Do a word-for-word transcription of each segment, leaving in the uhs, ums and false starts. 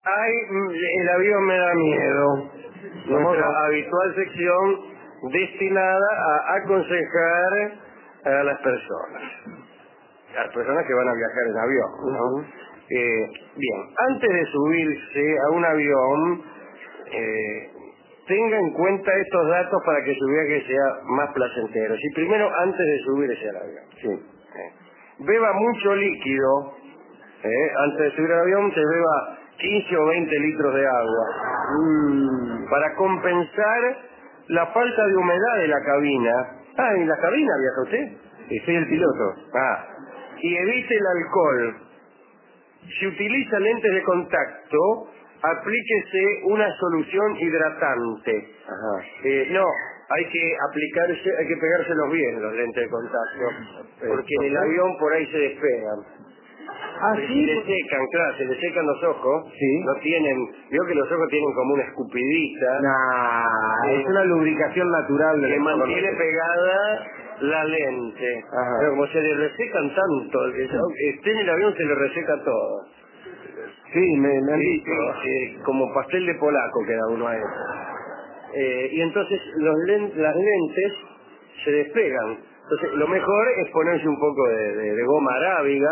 Ay, el avión me da miedo. Nuestra habitual sección destinada a aconsejar a las personas. A las personas que van a viajar en avión, ¿no? Eh, bien, antes de subirse a un avión, eh, tenga en cuenta estos datos para que su viaje sea más placentero. Si primero, antes de subirse al avión, sí. eh, beba mucho líquido. Eh, antes de subir al avión, se beba quince o veinte litros de agua. Mm, para compensar la falta de humedad de la cabina. Ah, ¿en la cabina viaja usted? Sí, soy el piloto. Ah, y evite el alcohol. Si utiliza lentes de contacto, aplíquese una solución hidratante. Ajá. Eh, no, hay que aplicarse, hay que pegárselos bien los lentes de contacto, porque en el avión por ahí se despegan. Ah, se sí. le secan, claro, se le secan los ojos. Sí. No tienen, veo que los ojos tienen como una escupidita. Nah, eh, es una lubricación natural. que mantiene pegada la lente. Ajá. Pero como se le resecan tanto, el que esté en el avión se le reseca todo. Sí, me, me han Sí, dicho. sí, sí, como pastel de polaco queda uno ahí. Eh, y entonces los len- las lentes se despegan. Entonces lo mejor es ponerse un poco de, de, de goma arábiga.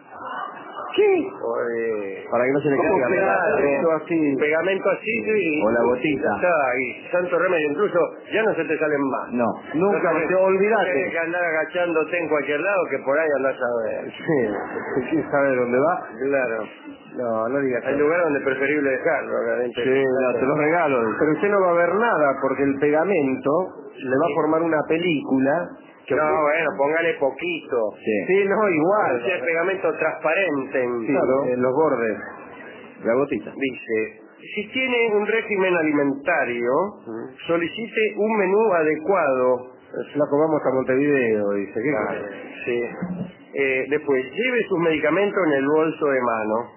¿Qué? O de... Para que no se le ¿Cómo caiga pegamento pegamento así. pegamento así y... O la gotita. Está ahí, santo remedio. Incluso ya no se te salen más. No, nunca, Entonces, te olvidaste. Tienes que andar agachándote en cualquier lado, que por ahí andás a ver. Sí, ¿quién sabe dónde va? Claro. No, no digas Hay eso. lugares donde es preferible dejarlo, obviamente. Sí, no, te los regalo. Pero usted no va a ver nada, porque el pegamento le va a formar una película. Que No, usted... bueno, póngale poquito. Sí, sí no, igual. O sea, pegamento transparente. En, Sí, claro. en los bordes. La gotita. Dice, si tiene un régimen alimentario, solicite un menú adecuado. Flaco, vamos a Montevideo, dice. ¿Qué Claro, cosa? sí. Eh, después, lleve sus medicamentos en el bolso de mano.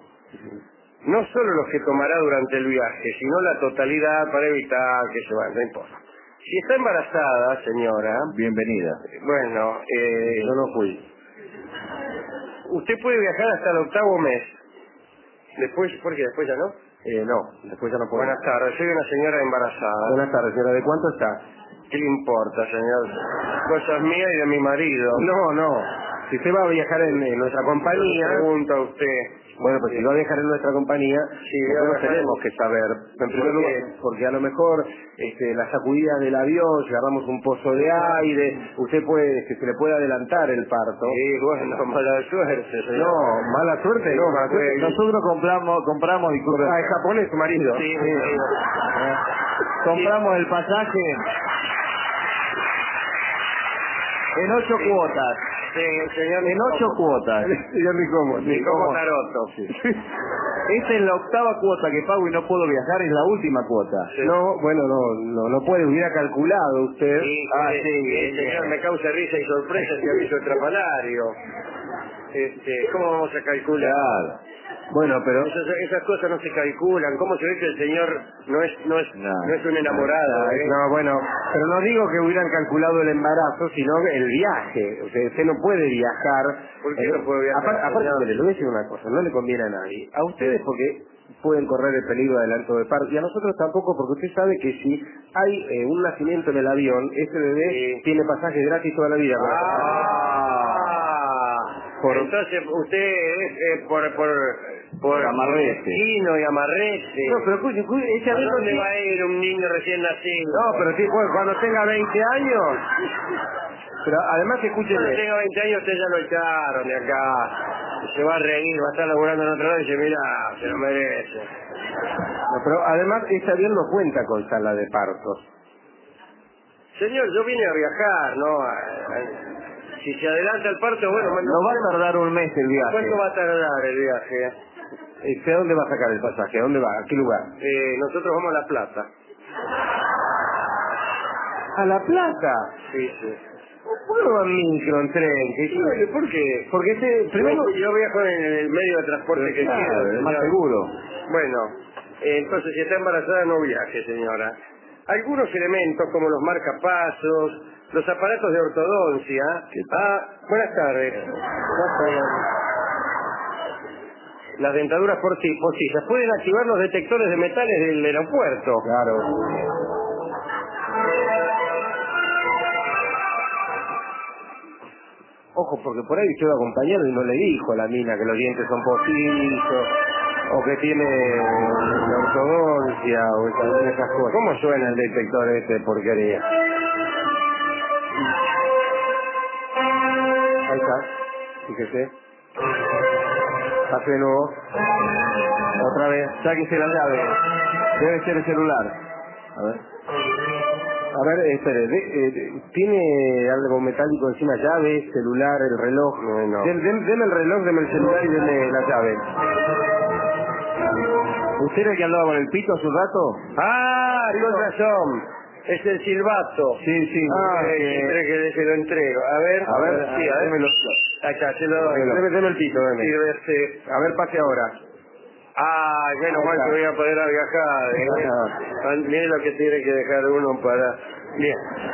No solo los que tomará durante el viaje, sino la totalidad para evitar que se vayan, no importa. Si está embarazada, señora... Bienvenida. Bueno, eh, Yo no fui. usted puede viajar hasta el octavo mes. Después, ¿por qué? ¿Después ya no? Eh, no, después ya no puedo. Buenas tardes, soy una señora embarazada. Buenas tardes, señora. ¿De cuánto está? ¿Qué le importa, señor? Cosas mías y de mi marido. No, no. Si usted va a viajar en, en nuestra compañía... Pregunta a usted. Bueno, pues si va a viajar en nuestra compañía, Sí, nosotros viajar tenemos en- que saber, en primer ¿Por lugar, qué? porque a lo mejor este, las sacudidas del avión, si agarramos un pozo de aire, usted puede, que se le puede adelantar el parto. Sí, bueno, mala suerte, señor. No, mala suerte, no, mala suerte. Pues- Nosotros compramos, compramos, disculpe. Ah, es japonés su marido. Sí, Sí. sí. Eh, Compramos el pasaje en ocho cuotas. Sí, señor. En ocho cuotas. Yo ni como, ni como taroto. Esta es la octava cuota que pago y no puedo viajar, es la última cuota. Sí. No, bueno, no, no, no puede, hubiera calculado usted. Sí, Ah, sí, sí, sí, señor, me causa risa y sorpresa el servicio extrapalario. Este, ¿cómo vamos a calcular? Claro. Bueno, pero... Esas, esas cosas no se calculan. ¿Cómo se ve que el señor no es no es No, no es un enamorado? no, ¿eh? no, bueno, pero no digo que hubieran calculado el embarazo, sino el viaje. O sea, usted no puede viajar. ¿Por qué Eh, no puede viajar, Aparte, aparte, señor? mire, le voy a decir una cosa, no le conviene a nadie. A ustedes porque pueden correr el peligro de adelanto de parto, y a nosotros tampoco, porque usted sabe que si hay eh, un nacimiento en el avión, ese bebé Sí. tiene pasaje gratis toda la vida. Ah, Por- entonces usted es eh, por por por Amarrete. mezquino y amarrete. No, pero escuche, escuche, ese ¿A avión dónde sí- va a ir un niño recién nacido? No, pero sí, pues, cuando tenga veinte años. Pero además, escúcheme. Cuando tenga veinte años usted ya lo echaron de acá. Se va a reír, va a estar laburando en otro lado y dice, mira, se lo merece. No, pero además, este avión no cuenta con sala de partos. Señor, yo vine a viajar, ¿no? Si se adelanta el parto, bueno... bueno, No va a tardar un mes el viaje. ¿Cuánto va a tardar el viaje? Este, ¿a dónde va a sacar el pasaje? ¿A dónde va? ¿A qué lugar? Eh, nosotros vamos a La Plata. ¿A La Plata? Sí, sí. ¿Por qué no va en micro, en tren? ¿Qué- Sí, ¿por qué? Porque este, primero... Yo, yo viajo en el medio de transporte que Claro, quiero. es más señor. seguro. Bueno, eh, entonces si está embarazada no viaje, señora. Algunos elementos como los marcapasos, los aparatos de ortodoncia... ¿Qué tal? Ah, buenas tardes. las dentaduras porti- postizas pueden activar los detectores de metales del aeropuerto. Claro. Ojo, porque por ahí usted va acompañado y no le dijo a la mina que los dientes son postizos, o que tiene la ortodoncia, o esas, esas cosas. ¿Cómo suena el detector este de porquería? Ahí está, fíjese. Pase de nuevo. Otra vez. Sáquese la llave. Debe ser el celular. A ver. A ver, espere. De, eh, ¿tiene algo metálico encima? ¿Llave, celular, el reloj? No, no. Den, den, deme el reloj, deme el celular y deme la llave. ¿Usted era el que hablaba con el pito hace un rato? Ah, con razón. Es el silbato. Sí, sí. Ah, eh, que, que se lo entrego. A ver, A ver, sí, a ver. démelo. Acá, se lo doy. Démelo. Deme, deme el pito, deme. Sírvese. A ver, pase ahora. Ay, menos Ahí mal está. que voy a poder a viajar. ¿eh? Ah, mire lo que tiene que dejar uno para... Bien.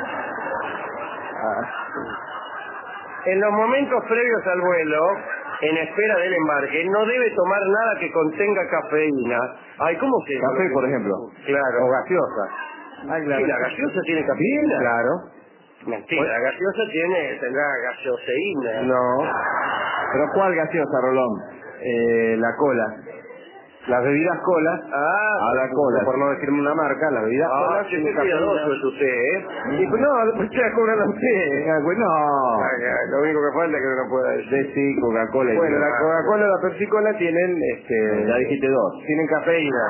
Ah. En los momentos previos al vuelo, en espera del embarque, no debe tomar nada que contenga cafeína. Ay, ¿cómo se llama? Café, por ejemplo. Claro. O gaseosa. Ay, Sí, la gaseosa tiene cafeína. Claro. Mentira, la gaseosa tiene, tendrá gaseoseína. No. ¿Pero cuál gaseosa, Rolón? Eh, la cola. Las bebidas cola. Ah, A la cola. Por no decirme una marca, las bebidas ah, cola. qué cuidadoso es usted, ¿eh? Y pues no, después se la cobran a usted. Ah, pues no. Ah, ya, lo único que falta es que no pueda decir. De sí, Coca-Cola. y- Bueno, la Coca-Cola y la Pepsi-Cola tienen, este... Ya dijiste dos. Tienen cafeína.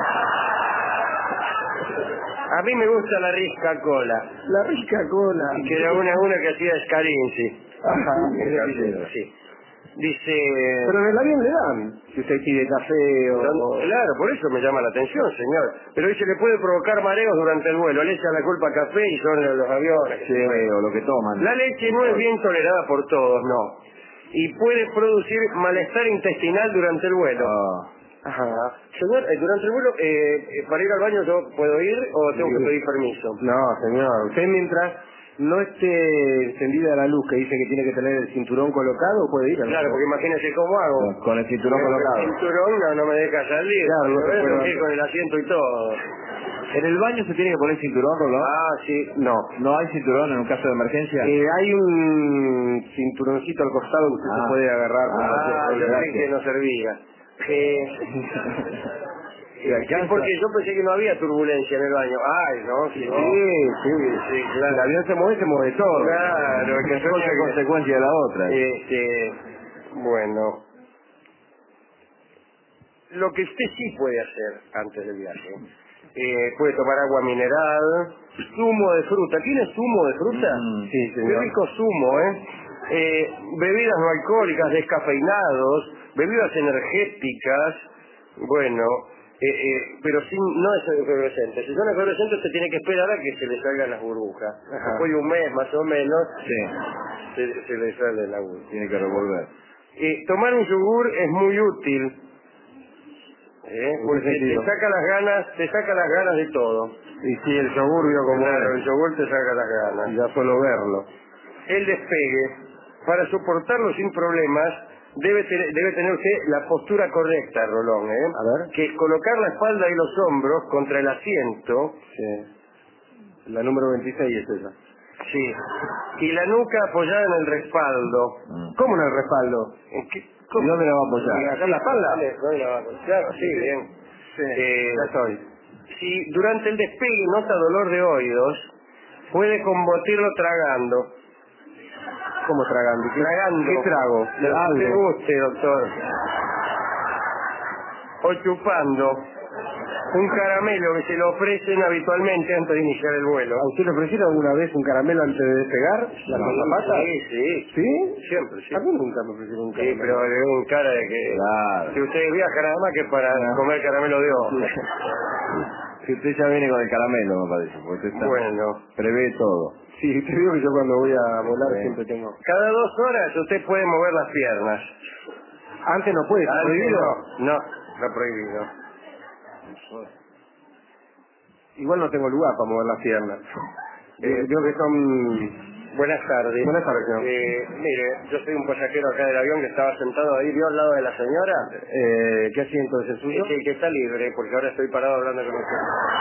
A mí me gusta la risca cola. La rica cola. Que era una, una que hacía Scarinci. Ajá. Sí. Dice... Pero en el avión le dan. Si usted pide café o... Son- Claro, por eso me llama la atención, señor. Pero dice le puede provocar mareos durante el vuelo. Le echan la culpa al café y son los aviones. Sí, o lo que toman. La leche no es bien tolerada por todos, no. Y puede producir malestar intestinal durante el vuelo. Ah. Ajá. Señor, eh, durante el vuelo, eh, eh, para ir al baño, ¿yo puedo ir o tengo que pedir permiso? No, señor. Usted mientras no esté encendida la luz que dice que tiene que tener el cinturón colocado, puede ir. Claro, porque imagínese cómo hago. Con el cinturón colocado. El cinturón no, no me deja salir. Claro, no Yo se tengo puede que ir con el asiento y todo. ¿En el baño se tiene que poner cinturón, Rolón? Ah, sí. No. ¿No hay cinturón en un caso de emergencia? Eh, hay un cinturoncito al costado que usted Ah. se puede agarrar. Ah, yo problema. creí que no servía. Eh, ¿Le eh, alcanza? porque yo pensé que no había turbulencia en el baño. Ay, no, sí, Sí, no. sí. Sí, Si claro. el avión se mueve, se mueve todo. Claro, que Una sueña cosa es que- consecuencia de la otra. Este, bueno, lo que usted sí puede hacer antes del viaje, eh, puede tomar agua mineral, zumo de fruta. ¿Tiene zumo de fruta? Mm, sí, Qué señor. rico zumo, ¿eh? Eh, bebidas no alcohólicas, descafeinados, bebidas energéticas, bueno, eh, eh, pero sin, no es efervescente. Si son efervescentes, usted tiene que esperar a que se le salgan las burbujas. Ajá. Después de un mes más o menos, Sí, se, se le sale la burbuja. tiene que revolver. Eh, tomar un yogur es muy útil, ¿eh? ¿En qué Porque te sentido? saca las ganas, te saca las ganas de todo. Y si el yogur vio como Claro, es, el yogur te saca las ganas. ya solo verlo. El despegue, para soportarlo sin problemas, debe tener, debe tener usted la postura correcta, Rolón, ¿eh? A ver. Que es colocar la espalda y los hombros contra el asiento, Sí. La número veintiséis es esa. sí, y la nuca apoyada en el respaldo. ¿Cómo en el respaldo? ¿En qué- ¿Y cómo? dónde la va a apoyar? ¿Y acá en la espalda? No, la va a apoyar. Claro, sí, bien. Sí, Eh, ya estoy. Si durante el despegue nota dolor de oídos, puede combatirlo tragando. ¿Cómo tragando? ¿Qué, Tragando. ¿Qué trago? Lo que le Algo. guste, doctor. O chupando un caramelo que se le ofrecen habitualmente antes de iniciar el vuelo. ¿A usted le ofrecieron alguna vez un caramelo antes de despegar? ¿La zapata? Sí, sí. ¿Sí? Siempre, sí. A mí nunca me ofrecieron un Sí, caramelo. pero le veo un cara de que... Claro. Si usted viaja nada más que para comer caramelo de hoja. Si usted ya viene con el caramelo, me parece, porque usted está... Bueno. prevé todo. Sí, te digo que yo cuando voy a volar Sí. siempre tengo... Cada dos horas usted puede mover las piernas. Antes no puede, ¿está Antes prohibido? No, no, está prohibido. Igual no tengo lugar para mover las piernas. Eh, Creo que son Buenas tardes. Buenas tardes, señor. Eh, mire, yo soy un pasajero acá del avión que estaba sentado ahí, ¿vio al lado de la señora? Eh, ¿Qué asiento es el suyo? Es el que está libre, porque ahora estoy parado hablando con usted.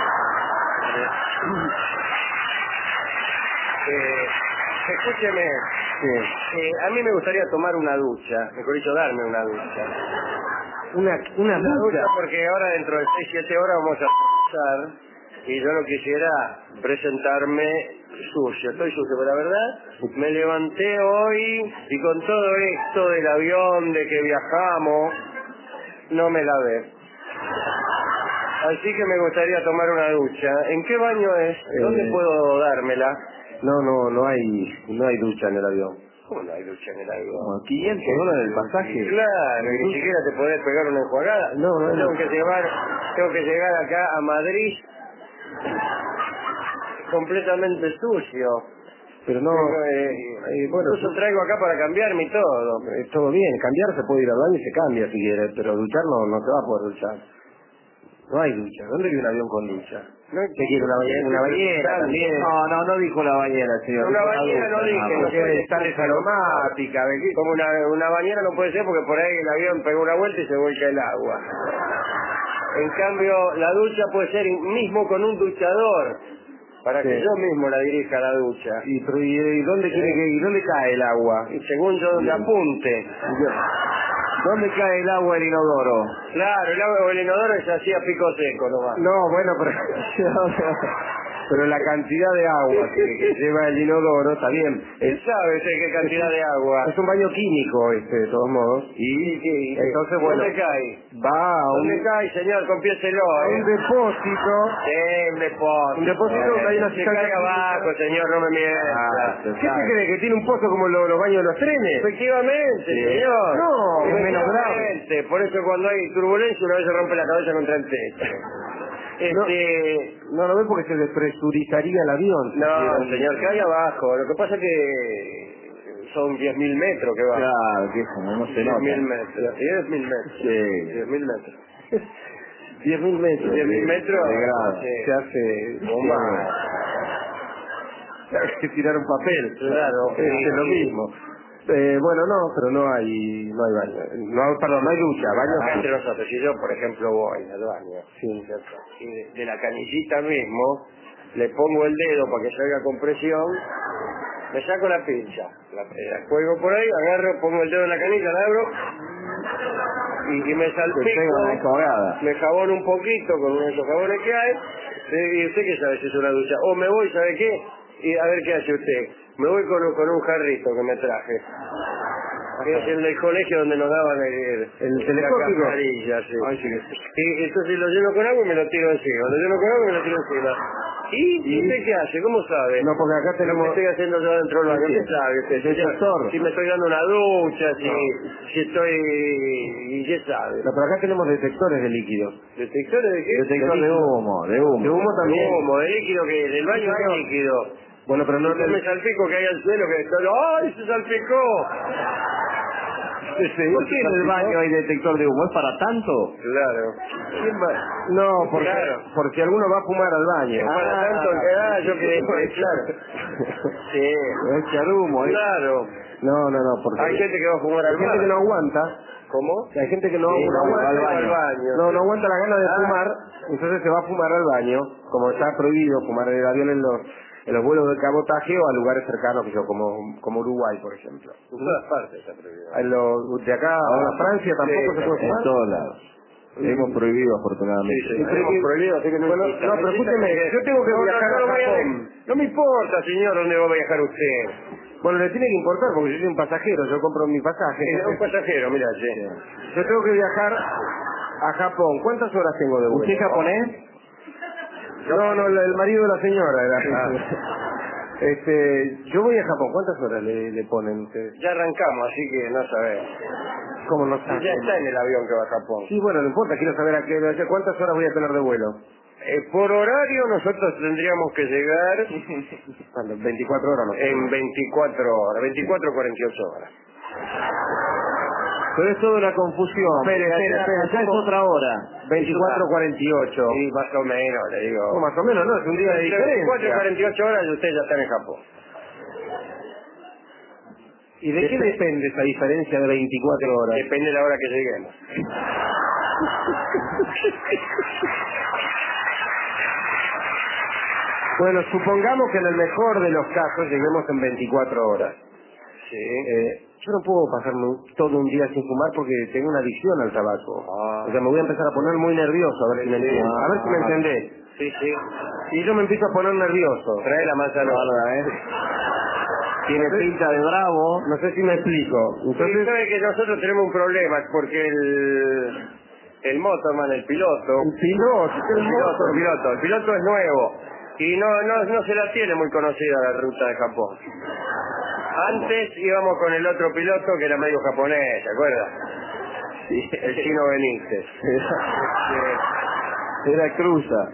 Eh, escúcheme, Sí. eh, a mí me gustaría tomar una ducha, mejor dicho, darme una ducha. Una, una Una ducha ducha. porque ahora dentro de seis siete horas vamos a pasar y yo no quisiera presentarme sucio. Estoy sucio, pero la verdad me levanté hoy y con todo esto del avión, de que viajamos, no me lavé. Así que me gustaría tomar una ducha. ¿En qué baño es? ¿Dónde Eh, puedo dármela? No, no, no hay, no hay ducha en el avión. ¿Cómo no hay ducha en el avión? No, quinientos dólares el pasaje. Claro, ni siquiera te podés pegar una enjuagada. No, no, tengo no. que llevar, tengo que llegar acá a Madrid completamente sucio. Pero no, Tengo, eh, eh, bueno, incluso traigo acá para cambiarme y todo. eh, todo bien, cambiar se puede ir al baño y se cambia si quiere, pero duchar no, no se va a poder duchar. No hay ducha. ¿Dónde hay un avión con ducha? ¿No? ¿Qué quiere? ¿Una bañera? ¿Una bañera también? No, no, no dijo la bañera, señor. Una Dijo bañera no ducha. dije, Ah, no porque puede está ser desaromática. ¿ve qué? Como una, una bañera no puede ser porque por ahí el avión pegó una vuelta y se vuelca el agua. En cambio, la ducha puede ser mismo con un duchador, para Sí. que yo mismo la dirija la ducha. ¿Y, pero, y, y dónde quiere que y dónde cae el agua? Y según yo donde apunte. ¿Dónde cae el agua del inodoro? Claro, el agua del inodoro es así a pico seco nomás. No, bueno, pero... pero la cantidad de agua que, que lleva el inodoro está bien. Él sabe usted qué cantidad de agua. Es un baño químico este, de todos modos. ¿Y, y, y Entonces, bueno, ¿dónde cae? va a un, ¿Dónde cae, señor? Confiéselo, a ¿eh? un depósito. Sí, un depósito. Un depósito donde hay una Se sustancia cae abajo, química. señor, no me mienta. Ah, ¿qué te cree? ¿Que tiene un pozo como los, los baños de los trenes? Efectivamente, Sí. señor. No, es menos Efectivamente. Por eso cuando hay turbulencia una vez se rompe la cabeza contra el techo. Este... No lo ve porque se despresurizaría el avión. si No, hicieran- señor, cae abajo. Lo que pasa es que son diez mil metros que va. Claro, que eso no, no se diez nota. mil metros. diez mil metros. Sí. diez mil metros. diez mil metros. diez mil de- metros. de grado. Sí. Se hace... Bomba. Se hace que tirar un papel. Claro, Es, sí, es lo sí. mismo. Eh, bueno, no, pero no hay, no hay baño. No, perdón, no hay ducha, baño Acá sí. entre nosotros, si yo por ejemplo voy al baño, Sí. ¿cierto? Y de, de la canillita mismo le pongo el dedo para que salga con presión, me saco la pincha, la, la cuelgo por ahí, agarro, pongo el dedo en la canilla, la abro y, y me Te pega una salpico, enjuagada. me jabono un poquito con uno de esos jabones que hay, sí, y usted qué sabe si es una ducha, o me voy, ¿sabe qué? Y a ver qué hace usted, me voy con, un- con un jarrito que me traje. Que es el del colegio donde nos daban el, el, ¿El telescópico? la cascarilla, sí. Ay, sí que- Y entonces lo lleno con agua y me lo tiro encima. Lo lleno con agua y me lo tiro encima. ¿Y, ¿Y usted qué hace? ¿Cómo sabe? No, porque acá Lo que tenemos... estoy haciendo yo dentro del baño. Sí, ¿Qué sabe usted? Si, yo- detector. si me estoy dando una ducha, si, No. si estoy... ¿Y qué sabe? No, pero acá tenemos detectores de líquidos. ¿Detectores de qué? Detector de líquido. humo, de humo. De humo también. De humo. Humo, de líquido, que del baño Sí, hay señor. líquido. Bueno, pero no... Si yo me salpico que hay al suelo, que estoy... ¡Ay, se salpicó! ¿Por qué en el baño hay detector de humo? ¿Es para tanto? Claro. ¿Quién va? No, porque, Claro. porque alguno va a fumar al baño. Es para tanto que ah, yo creí que, claro. Sí. Es echar humo, ¿eh? Claro. No, no, no, porque... Hay gente que va a fumar al hay gente que no bar. aguanta. ¿Cómo? Hay gente que no, Sí, no no, aguanta va al ir baño. baño. No, no aguanta la gana de Ah. fumar, entonces se va a fumar al baño, como está prohibido fumar en el avión en los, en los vuelos de cabotaje o a lugares cercanos, que yo, como, como Uruguay, por ejemplo. En todas partes está prohibido. En los, de acá a Francia tampoco Sí, se puede En fumar. todos lados. Hemos prohibido, Sí, afortunadamente. sí, Sí, pero hemos que- prohibido, así que no Bueno, importa. no, pero Necesita escúcheme, que- yo tengo que No, no, viajar no, a no voy a Japón. ver. No me importa, señor, dónde va a viajar usted. Bueno, le tiene que importar porque yo soy un pasajero, yo compro mi pasaje. Es un pasajero, mira, sí. Yo tengo que viajar a Japón. ¿Cuántas horas tengo de vuelo? ¿Usted es japonés? No, no, el, el marido de la señora era. Este, yo voy a Japón. ¿Cuántas horas le, le ponen ustedes? Ya arrancamos, así que no sabemos. ¿Cómo no Sí, saben? ya está en el avión que va a Japón. Sí, bueno, no importa, quiero saber a qué, cuántas horas voy a tener de vuelo. Eh, por horario nosotros tendríamos que llegar Bueno, veinticuatro horas, ¿no? en veinticuatro horas, veinticuatro o cuarenta y ocho horas. Pero es toda una confusión. Espere, espere, espere, ya es otra hora. veinticuatro, cuarenta y ocho. Sí, más o menos, le digo. No, más o menos, no, es un día de Entre veinticuatro y diferencia. cuarenta y ocho horas y usted ya está en Japón. ¿Y de qué depende esa diferencia de veinticuatro horas? Depende de la hora que lleguemos. Bueno, supongamos que en el mejor de los casos lleguemos en veinticuatro horas. Sí. Eh, yo no puedo pasarme todo un día sin fumar porque tengo una adicción al tabaco. Ah. O sea, me voy a empezar a poner muy nervioso, a ver si me Sí. entiendes. A ver si me Ah. entendés. Sí, sí. Y yo me empiezo a poner nervioso. Trae la manzana. ¿eh? Tiene pinta de bravo. No sé si me explico. Entonces, Entonces, sabe que nosotros tenemos un problema porque el el motorman, el piloto, el piloto, el piloto, el piloto, el piloto es nuevo y no no no se la tiene muy conocida la ruta de Japón. Antes íbamos con el otro piloto que era medio japonés, ¿te acuerdas? Sí. El chino Benítez. Era cruza.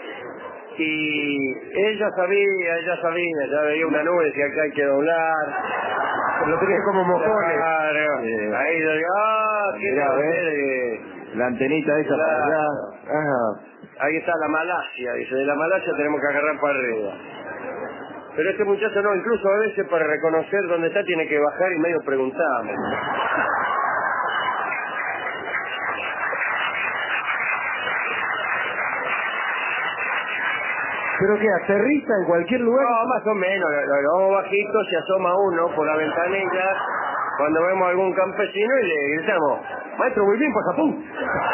Y ella sabía, ella sabía, ya veía una nube, decía que hay que doblar. Lo tenés como mojones. Claro. Sí. Ahí yo digo, ah, ¿qué Mirá, va a ¿ves? hacer? Eh, La antenita esa Claro. para allá. Ajá. Ahí está la Malasia, dice, de la Malasia tenemos que agarrar para arriba. Pero este muchacho no, incluso a veces para reconocer dónde está tiene que bajar y medio preguntarme. ¿Pero qué? ¿Aterriza en cualquier lugar? No, más o menos, lo, lo- lo vamos bajito, se asoma uno por la ventanilla cuando vemos algún campesino y le gritamos, maestro, muy bien para Japón.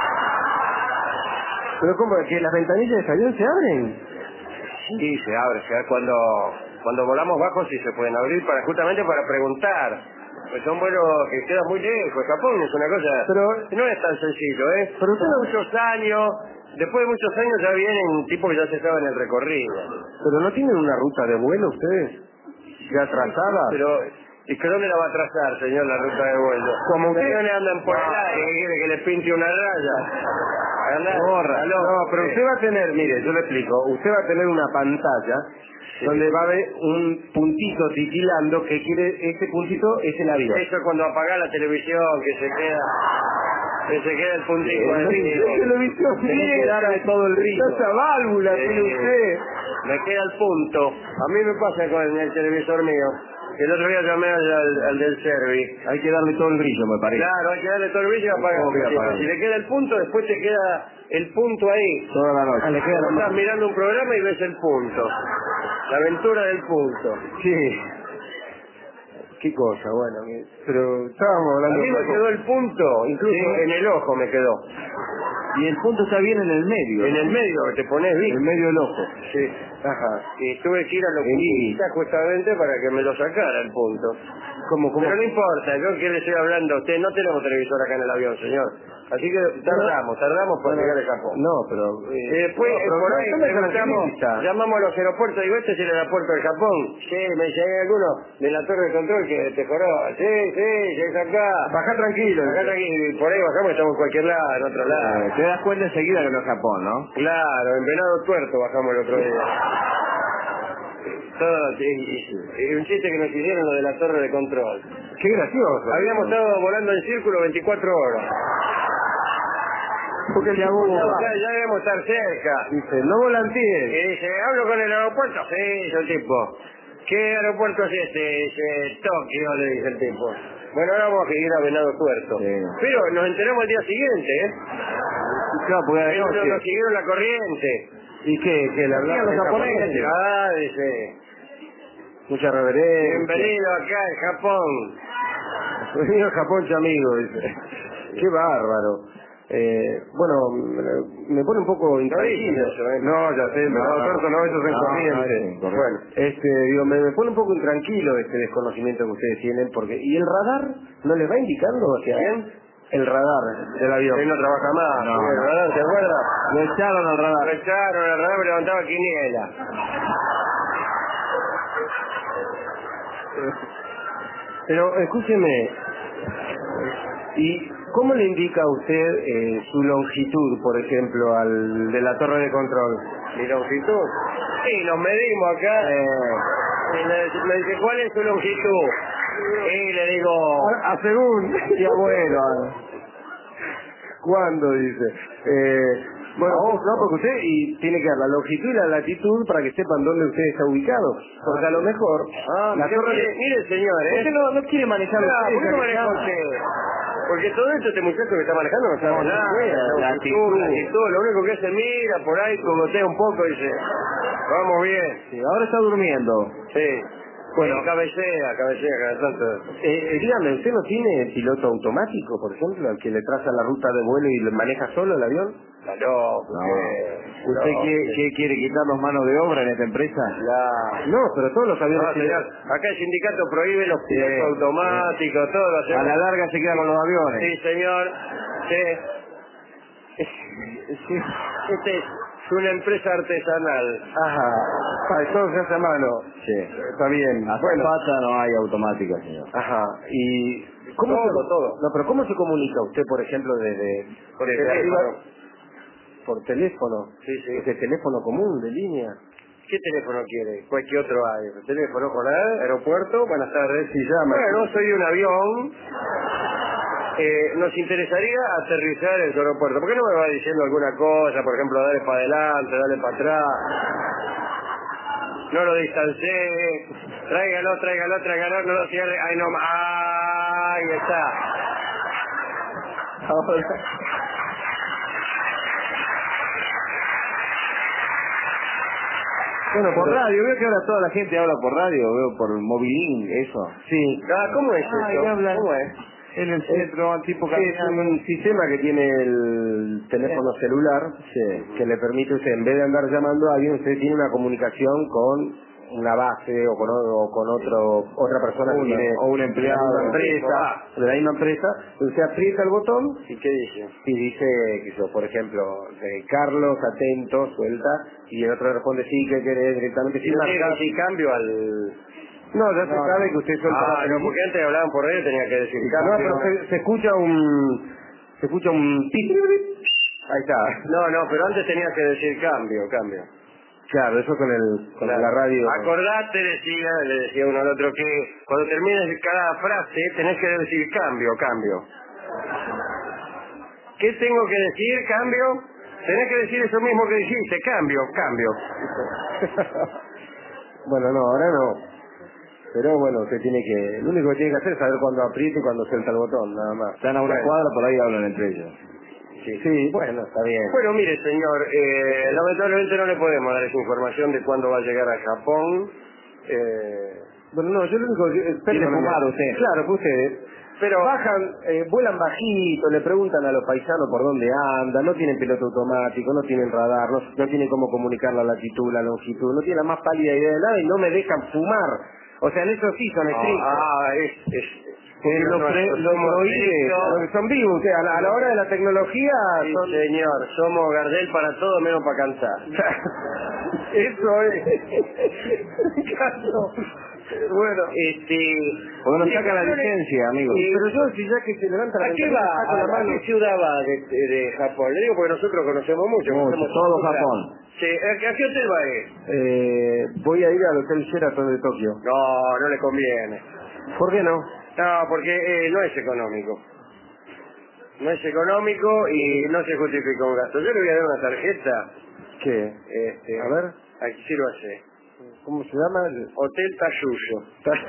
¿Pero cómo? ¿Que las ventanillas de ese avión se abren? Sí, se abre, se abre. Cuando, cuando volamos bajo sí se pueden abrir para justamente para preguntar. Pues son vuelos que quedan muy lejos. Japón es una cosa... Pero- no es tan sencillo, ¿eh? Pero usted Son no- muchos años, después de muchos años ya vienen tipos que ya se saben el recorrido. ¿Pero no tienen una ruta de vuelo ustedes? ¿Ya trazada? Pero, ¿y que dónde la va a trazar, señor, la ruta de vuelo? Como Los usted- aviones andan por el aire, ¿qué quiere que le pinte una raya? Anda, Borra. aló. No, pero Sí. usted va a tener, mire, yo le explico, usted va a tener una pantalla Sí. donde va a haber un puntito titilando que quiere, ese puntito es el avión. Eso es cuando apaga la televisión, que se queda... Que se queda el puntito Eh, ahí. la televisión Tiene que vieja, darle todo el ritmo. esa válvula Sí. tiene usted. Me queda el punto. A mí me pasa con el televisor mío. El otro día llamé al, al, al del service. Hay que darle todo el brillo, me parece. Claro, hay que darle todo el brillo y apagarlo. Obvio, Sí, apagarlo. Si le queda el punto, después te queda el punto ahí. Toda la noche. Ah, le queda la Estás mano. mirando un programa y ves el punto. La aventura del punto. Sí. Qué cosa, bueno, mi- pero estábamos A hablando... mí me quedó el punto, incluso Sí. en el ojo me quedó. Y el punto está bien en el medio. En ¿no? el medio, te pones En bien. medio del ojo. Sí. Ajá. Y tuve que ir a lo Sí. justamente para que me lo sacara el punto. ¿Cómo, cómo? Pero no importa, yo que le estoy hablando a usted, no tenemos televisor acá en el avión, señor. Así que tardamos, tardamos para Bueno, llegar a Japón. No, pero... Y eh, después, no, eh, pero por no, ahí, no me preguntamos, caracteriza. llamamos a los aeropuertos, digo, ¿este es el aeropuerto de Japón? Sí, me dice, ¿hay alguno de la torre de control que te joroba? Sí, sí, sí, es acá. Baja tranquilo. Acá tranquilo, y por ahí bajamos, estamos en cualquier lado, en otro lado. Eh, te das cuenta enseguida que no es Japón, ¿no? Claro, en Venado Tuerto bajamos el otro día. Todo, y, y- y un chiste que nos hicieron lo de la torre de control. Qué gracioso. Habíamos estado volando en círculo veinticuatro horas. Porque el abuso. Ya, ya debemos estar cerca. Dice, no volantíes. Y dice, ¿hablo con el aeropuerto? Sí, dice el tipo. ¿Qué aeropuerto es este? Dice, Tokio, le dice el tipo. Bueno, ahora vamos a seguir a Venado Tuerto. Sí. Pero nos enteramos el día siguiente, ¿eh? Claro, porque de Ellos noche. nos siguieron la corriente. ¿Y qué? ¿Que le hablaban los en japoneses. japonés? Ah, dice, Mucha reverencia. bienvenido acá en Japón. Bienvenido a Japón, tu amigo, dice. Qué bárbaro. Eh, bueno, me- me pone un poco intranquilo. No, eso, ¿eh? No, ya sé, No, no, no. Tuerto, no, eso es en No, corriente. no, es en corriente. Bueno, este, digo, me, me pone un poco intranquilo este desconocimiento que ustedes tienen, porque, ¿y el radar no les va indicando hacia ¿Quién? el radar del avión? Él no trabaja más. No, porque el no. radar, ¿te acuerdas? Lo echaron al Lo radar. echaron, el radar me levantaba quiniela. Pero, escúcheme, ¿y cómo le indica a usted eh, su longitud, por ejemplo, al de la torre de control? ¿Mi longitud? Sí, nos medimos acá. Eh, Y le- me dice, ¿cuál es tu longitud? Y le digo, a, a según, Y abuelo. ¿cuándo? Dice. Eh, Bueno, no, no, porque usted y tiene que dar la longitud y la latitud para que sepan dónde usted está ubicado. Porque a lo mejor... Ah, la mire, torre... mire, mire, señor, ¿eh? Usted no, no quiere manejar Ah, usted, ¿por qué no ya que maneja está- usted? Porque todo esto este muchacho que está manejando no sabe No, no nada. puede, La la actitud, actitud. la actitud, lo único que hace mira por ahí, cogotea un poco y dice, vamos bien. Sí, ahora está durmiendo. Sí. Bueno. Bueno, cabecea, cabecea cada tanto. Eh, eh, dígame, ¿usted no tiene piloto automático, por ejemplo, al que le traza la ruta de vuelo y le maneja solo el avión? No, porque... ¿Usted no, qué, que- qué quiere quitarnos mano de obra en esta empresa? La... No, pero todos los aviones No, tienen... señor, acá el sindicato prohíbe los pilotos Sí, automáticos, todo lo A hacemos. la larga se queda con los aviones. Sí, señor. Sí. Sí. Este es una empresa artesanal. Ajá. Ah, todo se hace a mano. Sí. Está bien. A Bueno. zapata no hay automática, señor. Ajá. Y... ¿Cómo Todo, se... todo. No, pero ¿cómo se comunica usted, por ejemplo, desde... Por el desde teléfono. arriba? Por teléfono. Sí, sí. Ese teléfono común de línea. ¿Qué teléfono quiere? Cualquier otro hay. Teléfono con el aeropuerto, buenas tardes. Sí, llama. Bueno, soy un avión. Eh, nos interesaría aterrizar en su aeropuerto. ¿Por qué no me va diciendo alguna cosa? Por ejemplo, dale para adelante, dale para atrás. No lo distancié. Tráigalo, tráigalo, tráigalo, no lo cierre. Ay, no, ma- ahí está. Ahora... Bueno, Por pero- radio, veo que ahora toda la gente habla por radio, veo por Mobilín, eso. Sí. Ah, ¿cómo es Ah, esto? y hablan. ¿Cómo es? En el centro, tipo Sí, es caminando. un sistema que tiene el teléfono celular que le permite usted, en vez de andar llamando a alguien, usted tiene una comunicación con una base o con, o- o con otro otra persona que Una- tiene o un empleado. de la misma empresa, de la misma empresa. Usted aprieta el botón ¿Y qué dice? y dice, que yo, por ejemplo, eh, Carlos, atento, suelta, y el otro responde, sí, ¿qué querés? Directamente, ¿Y sin no tiene marcar. que decir cambio al...? No, ya se No, sabe no. que usted suelta. Ah, no, porque antes hablaban por radio tenía que decir No, cambio. pero se, se escucha un... Se escucha un... pip. Ahí está. No, no, pero antes tenías que decir cambio, cambio. Claro, eso con el con Claro. la radio. Acordate, decía, le decía uno al otro, que cuando termines cada frase tenés que decir cambio, cambio. ¿Qué tengo que decir, cambio? Tenés que decir eso mismo que dijiste, cambio, cambio. Bueno, no, ahora no. Pero bueno, usted tiene que... Lo único que tiene que hacer es saber cuándo aprieta y cuándo suelta el botón, nada más. Están a una Bueno. cuadra, por ahí hablan entre ellos. Sí, sí, bueno, está bien. Bueno, mire, señor, eh, lamentablemente no le podemos dar esa información de cuándo va a llegar a Japón. Eh, Bueno, no, yo lo único que... eh, ¿Quiere perdóname. fumar usted? Claro, que ustedes... pero Bajan, eh, vuelan bajito, le preguntan a los paisanos por dónde andan, no tienen piloto automático, no tienen radar, no, no tienen cómo comunicar la latitud, la longitud, no tienen la más pálida idea de nada y no me dejan fumar. O sea, en eso sí son estrictos. Ah, es... es Eh, lo, no, pre- no lo somos prohíbe, estrictos. claro, son vivos, o sea, a la, a la hora de la tecnología Sí, son... señor, somos Gardel para todo menos para cantar. Eso es. Claro. Bueno, Este... Porque nos sí, saca la pero- licencia, amigo. Sí. pero yo si ya que se levanta la ¿A qué ventanilla, va? saco la ¿A, a mano. qué ciudad va de, de- de Japón? Le digo porque nosotros conocemos mucho. Mucho, conocemos todo muchas. Japón. Sí, ¿a, a qué hotel va a ir? Eh, voy a ir al Hotel Sheraton de Tokio. No, no le conviene. ¿Por qué no? No, porque eh, no es económico. No es económico y no se justifica un gasto. Yo le voy a dar una tarjeta. ¿Qué? Este, A ver. Aquí sírvase. ¿Cómo se llama? Hotel Tayuyo.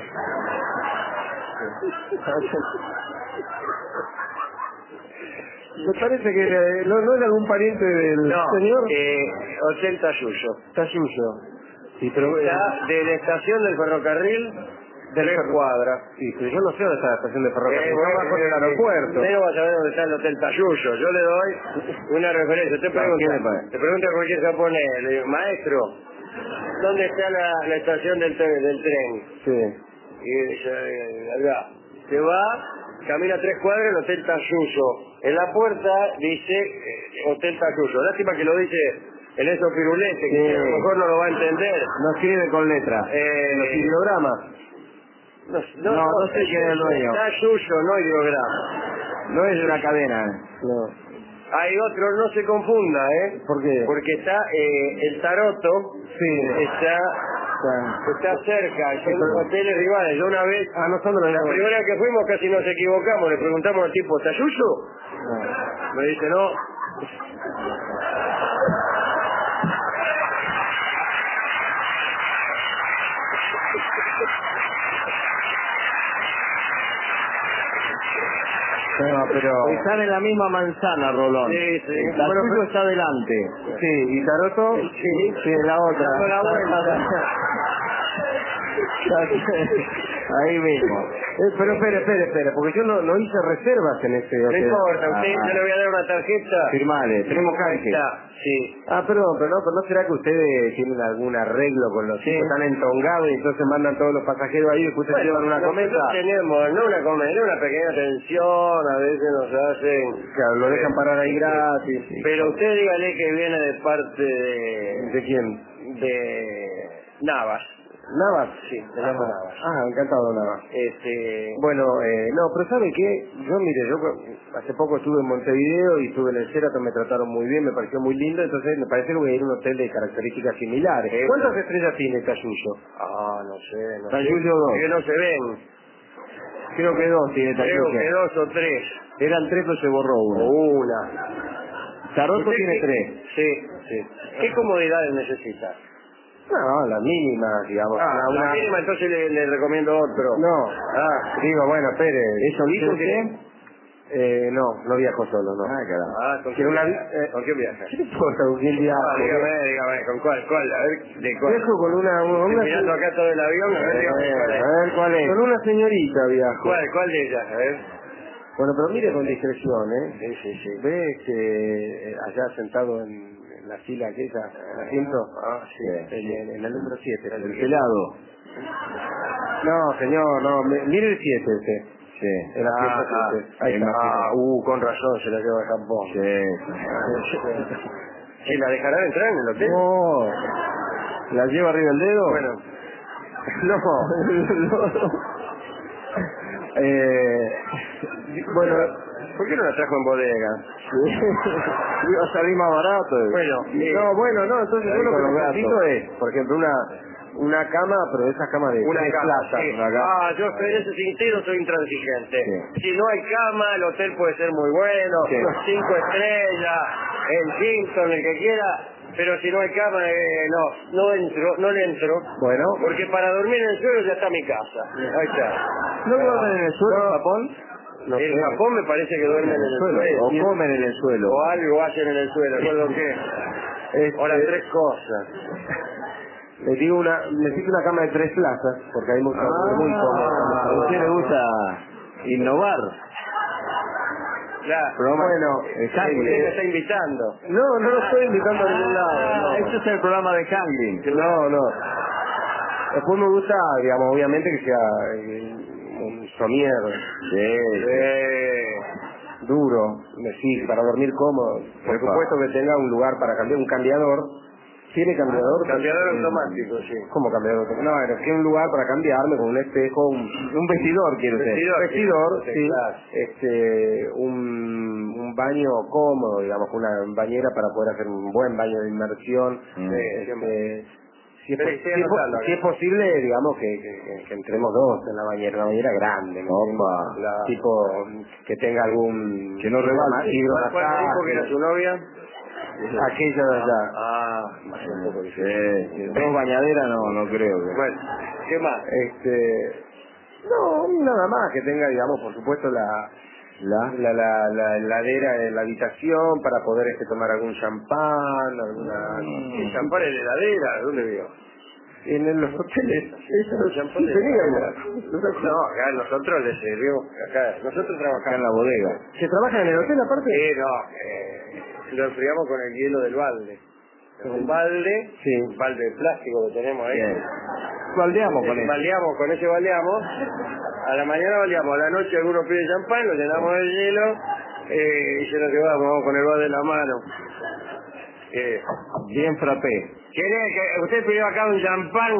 Me parece que eh, no, no es algún pariente del No, señor. eh, Hotel Tayuyo. Tayuyo. Sí, pero... eh, Está de la estación del ferrocarril del tres ferro- cuadras. Sí, pero yo no sé dónde está la estación de ferrocarril. Eh, Está bueno, abajo en el eh, aeropuerto. Usted no va a saber dónde está el Hotel Tayuyo. Yo le doy una referencia. Usted ¿Qué le pregunta, parece? te pregunta a cualquier japonés, le digo, maestro, ¿dónde está la, la estación del, tre- del tren? Sí. Y dice, eh, allá. Se va, camina tres cuadras, el Hotel Tayuyo. En la puerta dice eh, Hotel Tayuyo. Lástima que lo dice en esos piruletes, que Sí. a lo mejor no lo va a entender. No escribe con letra. Eh, Los ideogramas. No, No, no sé quién es el dueño. Tayuyo, no ideograma. No es de una cadena. eh. No. Hay otro, no se confunda, ¿eh? ¿Por qué? Porque está eh, el Taroto, Sí. está, Está- está cerca, son pero- hoteles rivales. Yo una vez, Ah, no son de los la mismos. primera vez que fuimos casi nos equivocamos, le preguntamos al tipo, ¿Tayuyo? No. Me dice, no. pero... Están en la misma manzana, Rolón. Sí, sí. La Bueno, tuya pero- está adelante. Sí, y Taroto, Sí. sí, la otra. Dando la vuelta. Ahí mismo. Eh, pero espere, espere, espere, porque yo no, no hice reservas en ese No hotel. importa, usted, Ah. yo le voy a dar una tarjeta. Firmale, tenemos Ahí canje. está, sí. Ah, perdón, pero no, pero no será que ustedes tienen algún arreglo con los chicos, están entongados y entonces mandan todos los pasajeros ahí y después se llevan una nosotros cometa. tenemos, no una cometa, una pequeña atención, a veces nos hacen... Claro, lo dejan parar ahí gratis. Pero usted dígale que viene de parte de... ¿De quién? de Navas. Navas. Sí, me llamo Navas. Ah, encantado, Navas. Este... Bueno, eh, no, pero ¿sabe qué? Yo, mire, yo hace poco estuve en Montevideo y estuve en el Sheraton, me trataron muy bien, me pareció muy lindo, entonces me parece que voy a ir a un hotel de características similares. Eh, ¿Cuántas estrellas tiene Tayuyo? Ah, no sé, no sé. Tayuyo dos. Que no se ven. Creo que dos tiene Creo Tayuyo. que dos o tres. Eran tres, pero se borró O uno. una. Taroto ¿Usted tiene qué- tres. Sí, sí. ¿Qué comodidades necesita? No, las mínimas, digamos. Ah, una- la una- mínima entonces le, le recomiendo otro. No, Ah, digo, bueno, espere. ¿Eso dijo ¿Usted usted? Eh, no, no viajo solo, no. Ah, caramba. ah, ¿con Quiero quién una... viaja? eh, ¿Con quién viaja? ¿Qué importa con quién viajo? Ah, dígame, dígame, ¿con cuál? ¿Cuál? A ver, ¿de cuál? Viajo con una... una Estoy una- mirando acá todo el avión, a ver, dígame Eh, cuál es. a ver cuál es. Con una señorita viajo. ¿Cuál, cuál de ellas? A ver. Bueno, pero mire con discreción, ¿eh? Sí, sí, sí. Ve que eh, allá sentado en, en la fila aquella, en el asiento, Ah, sí. en, en- en el número siete. El pelado. No, señor, no, me- mire el siete usted. Sí. El asiento Ah, siete. Ahí el está. Ah, uh, con razón, se la lleva a Japón. Sí. ¿Se la dejarán entrar en el hotel? No, ¿la lleva arriba el dedo? Bueno, No. eh, bueno, ¿por qué no la trajo en bodega? iba a salir más barato. Bueno, eh, No, bueno, no, entonces yo ahí lo con que los necesito gatos. es, por ejemplo, una una cama, pero de esas camas de una tres cama. plazas. Sí. Una cama. Ah, yo en ese sentido soy intransigente. Sí. Si no hay cama, el hotel puede ser muy bueno, Sí. cinco estrellas, el Hilton, el que quiera, pero si no hay cama, eh, no, no entro, no le entro. Bueno, Porque para dormir en el suelo ya está mi casa. Ahí está. ¿no duermen en el suelo No. en Japón? No en sé. Japón me parece que duermen en el suelo. O comen en el suelo. O algo hacen en el suelo, ¿recuerdo qué? Este, O las tres cosas. Les digo una, necesito una cama de tres plazas, porque ahí me gusta dormir muy cómodo. A usted le gusta innovar. Claro. Pero bueno, Usted exacto. me está invitando. No, no lo estoy invitando a ningún lado. Ah, no. este es el programa de Hangling. No, no. Después me gusta, digamos, obviamente que sea eh, un somier Sí. Eh, duro, sí, para dormir cómodo. Por Epa. supuesto que tenga un lugar para cambiar, un cambiador. ¿Tiene cambiador? cambiador automático, sí. ¿Cómo cambiador? No, bueno, que un lugar para cambiarme con un espejo, un, Un vestidor, quiere usted. Vestidor. vestidor, sí, sí, claro. este, un, un baño cómodo, digamos, una bañera para poder hacer un buen baño de inmersión. Mm. Este, si, es, Pero po- estoy si es po- anotando acá. si es posible, digamos, que, que- que entremos dos en la bañera, una bañera grande, ¿no? Opa. La- tipo que tenga algún... Que no rebalse. ¿Cuál, cuál me dijo que era su novia? Aquella de allá. Ah, más un poco Sí, difícil. sí. Dos bañaderas no, no creo. que- Bueno, ¿qué más? Este, no, nada más, que tenga, digamos, por supuesto, la, La. la, la, la heladera en la habitación para poder este, tomar algún champán, alguna... ¿El champán en la heladera? ¿Dónde vio? En el- los hoteles. ¿El champán Sí, en la teníamos. heladera? No, acá nosotros les servimos, acá, nosotros Acá en trabajamos. la bodega. ¿Se trabaja en el hotel aparte? Sí, no, eh, lo enfriamos con el hielo del balde. Un balde, Sí. un balde de plástico que tenemos ahí. Bien. Baldeamos con Eh, eso. Baldeamos, con ese baldeamos. A la mañana baldeamos, a la noche algunos pide champán, lo llenamos de hielo eh, y se lo llevamos, vamos con el balde en la mano. Eh, Bien frappé. ¿Quiere que usted pidió acá un champán?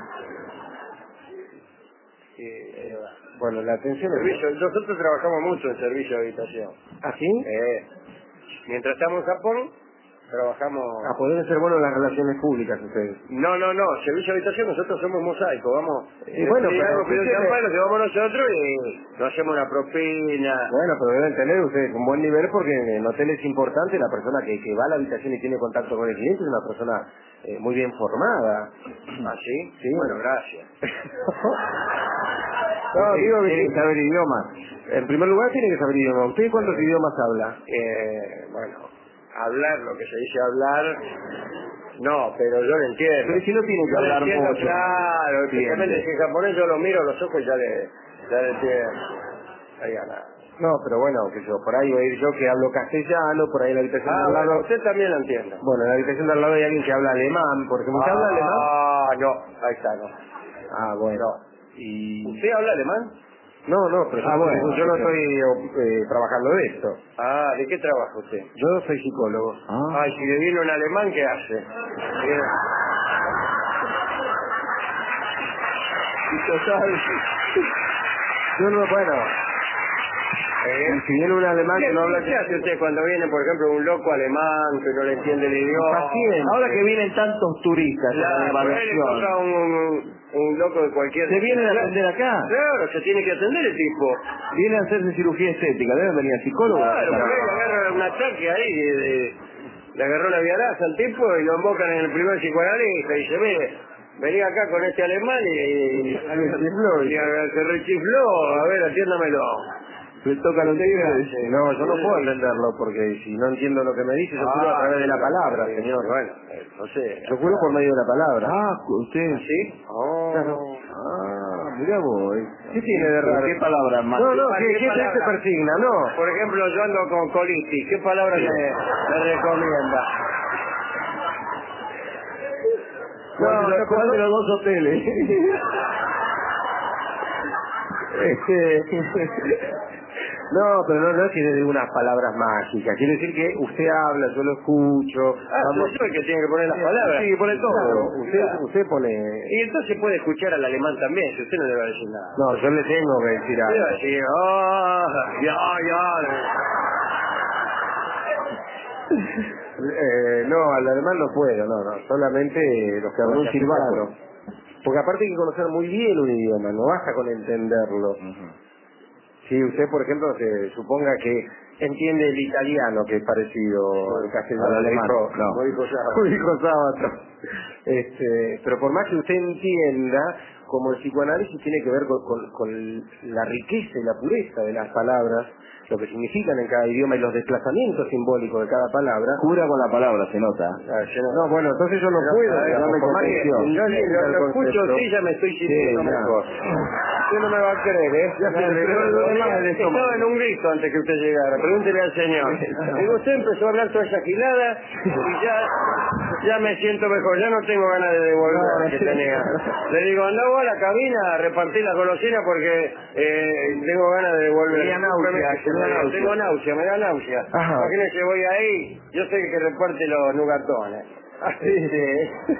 Eh, Bueno, la atención es... servicio, nosotros trabajamos mucho en servicio de habitación. ¿Ah, sí? Eh, mientras estamos en Japón, trabajamos... Ah, pueden ser buenas las relaciones públicas ustedes. No, no, no, servicio de habitación nosotros somos mosaico, vamos... Y bueno, si pero algo pidió escúcheme. champán, lo llevamos nosotros y nos hacemos una propina. Bueno, pero deben tener ustedes un buen nivel porque en el hotel es importante, la persona que, que va a la habitación y tiene contacto con el cliente es una persona eh, muy bien formada. ¿Ah, sí? Sí. Bueno, gracias. No, digo que tiene que saber idiomas. En primer lugar tiene que saber idiomas. ¿Usted cuántos idiomas habla? Eh, bueno, hablar, lo que se dice hablar, no, pero yo lo entiendo. Pero si no tiene que Yo lo hablar entiendo, mucho. claro, especialmente si en japonés yo lo miro a los ojos y ya le, ya le entiendo. Ahí nada. No, pero bueno, que yo, por ahí voy a ir yo que hablo castellano, por ahí en la habitación de Ah, al lado. bueno, usted también lo entiende. Bueno, en la habitación de al lado hay alguien que habla alemán, porque ¿usted habla alemán? Ah, no, ahí está, no. Ah, bueno. No. Y... ¿Usted habla alemán? No, no, pero Ah, yo, bueno, yo no ok. estoy eh, trabajando de esto. Ah, ¿de qué trabaja usted? Yo soy psicólogo. Ah. Ay, si le viene un alemán, ¿qué hace? Eh, Y total... Yo no, bueno... eh, Y si viene un alemán que no habla... ¿Qué hace usted cuando viene, por ejemplo, un loco alemán que no le entiende el idioma? Paciente. Ahora que vienen tantos turistas a la Claro, por ahí le toca evaluación, un, un, un loco de cualquier... ¿se vienen a atender acá? Claro, se tiene que atender el tipo. Vienen a hacerse cirugía estética, deben venir a psicólogos. Claro, por ahí le agarra un ataque ahí, de, de- le agarró la viaraza al tipo y lo embocan en el primer psicoanalista y dice, mire, vení acá con este alemán y, y, y se rechifló, a ver, atiéndamelo. Le toca los tigres. Sí. No, yo no puedo entenderlo porque si no entiendo lo que me dice, yo curo a través de la palabra, sí, señor. Bueno, eh, no sé. Yo curo por medio de la palabra. Ah, usted... ¿Sí? Oh. Claro. Ah, mira vos. ¿Qué tiene de raro? ¿Qué palabra más? No, no, ¿Qué ¿qué, qué palabra? se persigna? No. Por ejemplo, yo ando con colitis. ¿Qué palabra le, le recomienda? ¿Cuál, No, de, los, no, cuál no. de los dos hoteles? este... No, pero no, no tiene unas palabras mágicas. Quiere decir que usted habla, yo lo escucho. Ah, vamos- soy yo el que tiene que poner las palabras. Sí, pone todo. Claro, usted, claro. usted pone... Y entonces puede escuchar al alemán también, si usted no le va a decir nada. No, yo le tengo que decir Le va a algo. decir, ah, ya, ya. Eh, no, al alemán no puedo, no, no. Solamente los que Con hablan un silbato. castellano. Porque aparte hay que conocer muy bien un idioma, no basta con entenderlo. Ujú. Si usted, por ejemplo, se suponga que entiende el italiano, que es parecido al castellano, Al alemán, dijo- no. como dijo Sábato. Como dijo Sábato. Este, pero por más que usted entienda, como el psicoanálisis tiene que ver con, con- con la riqueza y la pureza de las palabras, lo que significan en cada idioma y los desplazamientos simbólicos de cada palabra. Cura con la palabra, se nota. Ah, yo no, no, bueno, entonces yo no No, puedo, no, digamos, no me por más que convenció. yo Yo entienda lo, el lo escucho, concepto. sí, ya me estoy sintiendo Sí, mejor. Usted no me va a creer, ¿eh? Ya se le duele más el estómago. Estaba en un grito antes que usted llegara. Pregúntele al señor. Y usted empezó a hablar toda esa gilada y ya, ya me siento mejor. Ya no tengo ganas de devolver No, lo que sí. tenía. Le digo, anda vos a la cabina a repartir la golosina porque eh, tengo ganas de devolver. Tenía náusea, Simplemente tenía me- náusea. Tengo náusea, me da náusea. Ajá. Imagínese, voy ahí, yo soy el que reparte los nugatones. Sí, sí.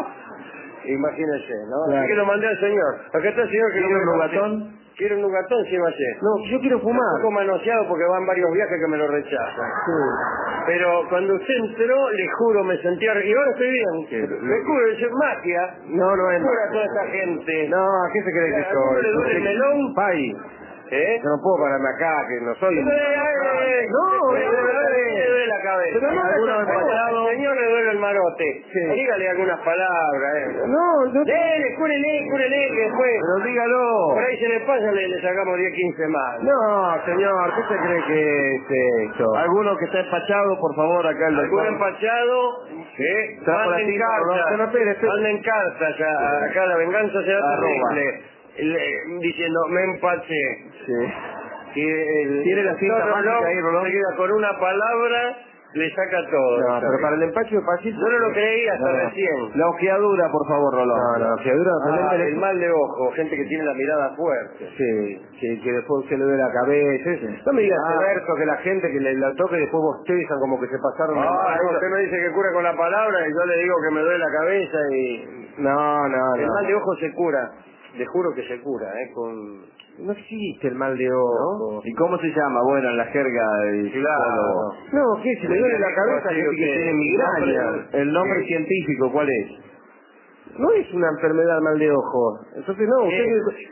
Imagínese, ¿no? Claro. Así que lo mandé al señor. Acá está el señor que ¿Quiere no un me nugatón? Quiero un nugatón, sí va a ser. No, yo quiero Un fumar. poco manoseado porque van varios viajes que me lo rechazan. Sí. Pero cuando usted entró, le juro, me sentía... Y ahora estoy bien. Me juro, es magia. No, no es Cura a toda esta gente. No, ¿a qué se cree que ¿A alguno soy? le duele el melón? Pai. ¿Eh? Yo no puedo pararme acá, que no soy... ¡Eh, eh, eh! No, me no, duele, no, me duele la cabeza. Pero no, Alguno no, me no. al señor le duele el marote. Sí. Dígale algunas palabras, eh. No, no... Dele, cúrele, cúrele, que después... Pero dígalo. Por ahí se le pasa, le, le sacamos diez, quince más. No, señor, ¿qué se cree que es esto? ¿Alguno que está empachado, por favor, acá el Algún doctor? empachado, ¿sí? Está por Manden aquí, no, no, cartas, no, espere, espere. manden cartas, a- acá la venganza será Arroba. terrible. Le- diciendo, me empaché. Sí. Y el, ¿Tiene la cinta doctor mágica Rolón ahí, Rolón? se queda con una palabra, le saca todo. No, pero para el empacho de pasito... Yo no lo creí hasta No, no. recién. La ojeadura, por favor, Rolón. No, no, fiadura... Ah, el mal de ojo, gente que tiene la mirada fuerte. Sí, que, que después se le ve la cabeza. No me digas Ah. ese verso que la gente que le la toque y después bostezan como que se pasaron... Ah, de- usted me dice que cura con la palabra y yo le digo que me duele la cabeza y... No, no, El no. mal de ojo se cura. Le juro que se cura, ¿eh? Con... No existe el mal de ojo. ¿Y cómo se llama? Bueno, en la jerga del psicólogo. No, ¿qué? Si le duele la cabeza a gente que tiene migraña. El nombre científico, ¿cuál es? No es una enfermedad mal de ojo. Entonces, no, usted... ¿Qué?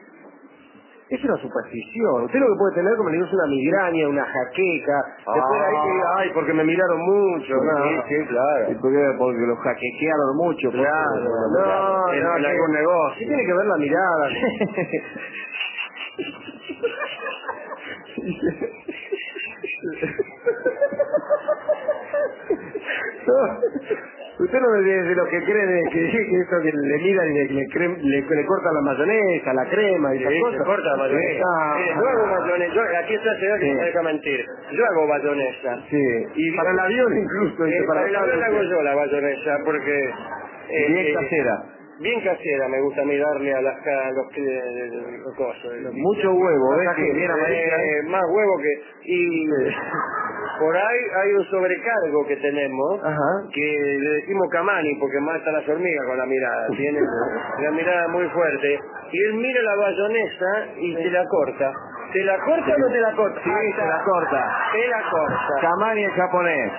Es una superstición. Usted lo que puede tener, como le digo, es una migraña, una jaqueca. Después ahí que diga, ay, porque me miraron mucho. No, Sí, sí, claro. ¿Y por qué? Porque los jaquequearon mucho. ¿por qué? Claro, no, En- no, en que- algún negocio. ¿qué tiene que ver la mirada? Usted no me dice lo que cree que, que eso que le miran y le, le, cre- le, le cortan la mayonesa, la crema y Sí, esas se cosas. corta la mayonesa. Ah, Mire, yo hago mayonesa. Yo, aquí está el señor que Sí. no me deja mentir. Yo hago mayonesa. Sí, Y para el avión incluso. Eh, dice, para el avión los la hago yo la mayonesa porque... eh, Bien eh, casera. Bien casera me gusta a mí darle a, las, a los, que- los cosos. Mucho huevo, ¿ves? Sí, Que bien amarilla, eh, ¿eh? más huevo que... Y Sí. por ahí hay un sobrecargo que tenemos, Ajá. que le decimos Camani porque mata a las hormigas con la mirada. Tiene la mirada muy fuerte. Y él mira la bayonesa y se la corta. ¿Te la corta o no te la corta? Sí, se la corta. Te la corta. Camani en japonés.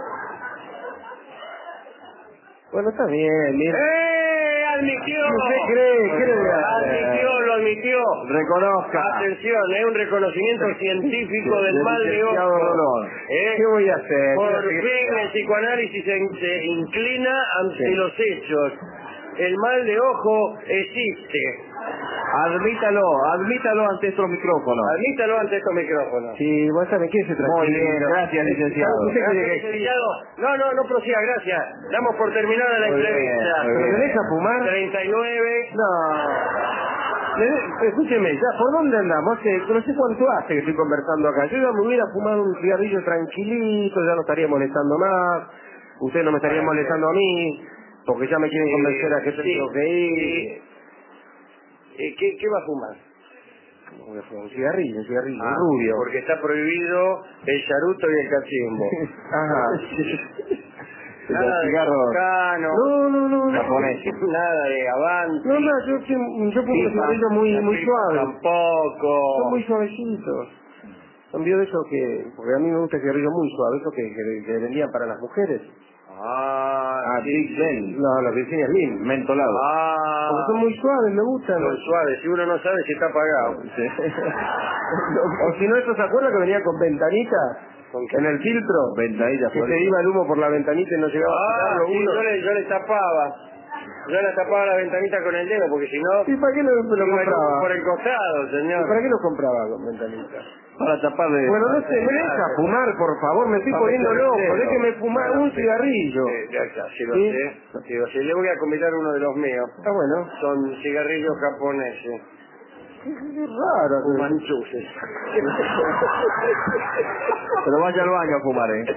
Bueno, está bien, mira. ¡Eh! ¡Admitió! ¿Usted cree? ¿Qué le voy a hacer? Admitió, lo admitió. Reconozca. Atención, es un reconocimiento científico del Del mal de licenciado ojo. Dolor. ¿Eh? ¿Qué voy a hacer? Por ¿Qué- fin el psicoanálisis se, se inclina ante Sí. los hechos. El mal de ojo existe. Admítalo, admítalo ante estos micrófonos. Admítalo ante estos micrófonos. Sí, vos sabés que se tranquilo. Muy bien, gracias, licenciado. ¿Usted cree Gracias, que- licenciado. No, no, no prosiga, gracias. Damos por terminada la Muy bien, entrevista. muy ¿Pero bien. te deja fumar? treinta y nueve. No. Le- Escúcheme, ya, ¿por dónde andamos? Hace- no sé cuánto hace que estoy conversando acá. Yo ya me hubiera fumado un cigarrillo tranquilito, ya no estaría molestando más. Usted no me estaría Bueno, molestando a mí, porque ya me quieren Sí, convencer a que sí, tengo que ir. sí. Eh, ¿Qué, ¿Qué va a fumar? ¿Cómo voy a fumar? Un cigarrillo, un cigarrillo, Ah, un rubio. porque está prohibido el charuto y el cachimbo. Ajá. Nada Los de cigarros Toscano, No, no, no. no. japoneses. nada de Avanti. No, no, yo, yo, yo pongo Pipa, cigarrillos muy, la muy pipa suaves. Tampoco. Son muy suavecitos. Cambio de eso que, porque a mí me gusta el cigarrillo muy suave, eso que, que, que vendían para las mujeres. Ah, Ah, sí. Big Ben. No, los Virginia Slim. Mentolado. Ah, Porque son muy suaves, me gustan. son suaves. Si uno no sabe si está apagado. O si no, ¿eso se acuerda que venía con ventanita? ¿Con qué? En el filtro. Ventanilla Que se florida. iba el humo por la ventanita y no llegaba a Ah, quitarlo sí, uno. yo le, yo le tapaba. Yo le tapaba la ventanita con el dedo, porque si no... ¿Y para qué lo, lo iba el humo compraba? por el costado, ¿Y señor. para qué lo compraba con ventanita? Para taparle. Bueno, no sé, me deja fumar, por favor, me estoy Vamos poniendo a loco, hacerlo. déjeme fumar un Sí. cigarrillo. Sí, ya está, sí lo ¿Sí? sé. Sí lo sé. Le voy a convidar uno de los míos. Ah, bueno. Son cigarrillos japoneses. Qué raro. Manchuses. Pero vaya al baño a fumar, ¿eh?